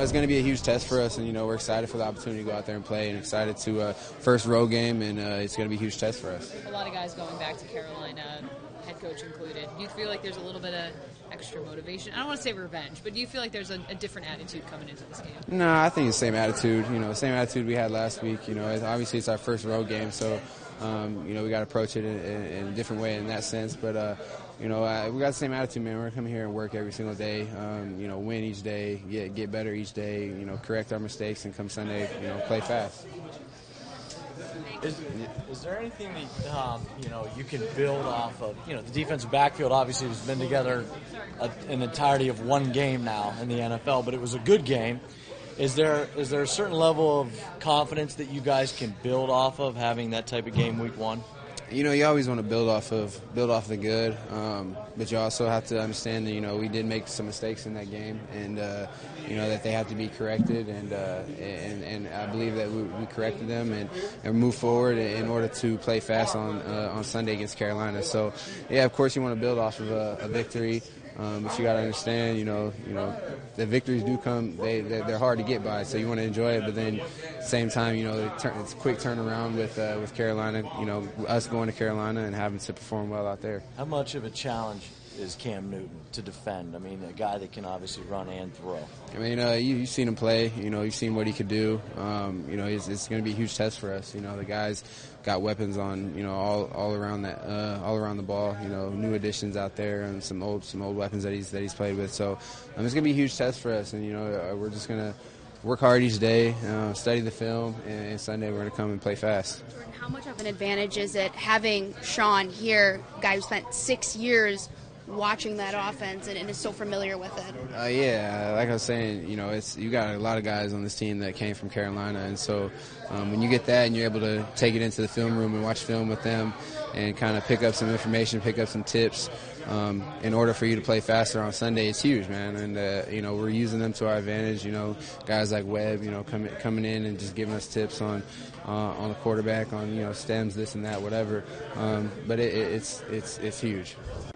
It's going to be a huge test for us, and we're excited for the opportunity to go out there and play, and excited to first road game, and it's going to be a huge test for us. A lot of guys going back to Carolina, head coach included. Do you feel like there's a little bit of extra motivation? I don't want to say revenge, but do you feel like there's a different attitude coming into this game? No, I think it's the same attitude. The same attitude we had last week. Obviously it's our first road game, so we got to approach it in a different way in that sense. But we got the same attitude, man. We're gonna come here and work every single day. Win each day, get better each day. Correct our mistakes, and come Sunday, play fast. Is there anything that you can build off of? The defensive backfield obviously has been together an entirety of one game now in the NFL, but it was a good game. Is there a certain level of confidence that you guys can build off of having that type of game week one? You always want to build off the good, but you also have to understand that we did make some mistakes in that game, and that they have to be corrected, and I believe that we corrected them and move forward in order to play fast on Sunday against Carolina. So yeah, of course you want to build off of a victory. But you got to understand, the victories do come. They're hard to get by, so you want to enjoy it. But then, at the same time, it's a quick turnaround with Carolina. Us going to Carolina and having to perform well out there. How much of a challenge is Cam Newton to defend? I mean, a guy that can obviously run and throw. I mean, you've seen him play. You've seen what he could do. It's going to be a huge test for us. The guys got weapons on, all around the ball. New additions out there and some old weapons that he's played with. So it's going to be a huge test for us, and we're just going to work hard each day, study the film, and Sunday we're going to come and play fast. Jordan, how much of an advantage is it having Sean here, guy who spent 6 years watching that offense and is so familiar with it? Yeah, like I was saying, you got a lot of guys on this team that came from Carolina, and so when you get that and you're able to take it into the film room and watch film with them and kind of pick up some information, pick up some tips, in order for you to play faster on Sunday, it's huge, man. And we're using them to our advantage. Guys like Webb, coming in and just giving us tips on the quarterback, on stems, this and that, whatever. But it's huge.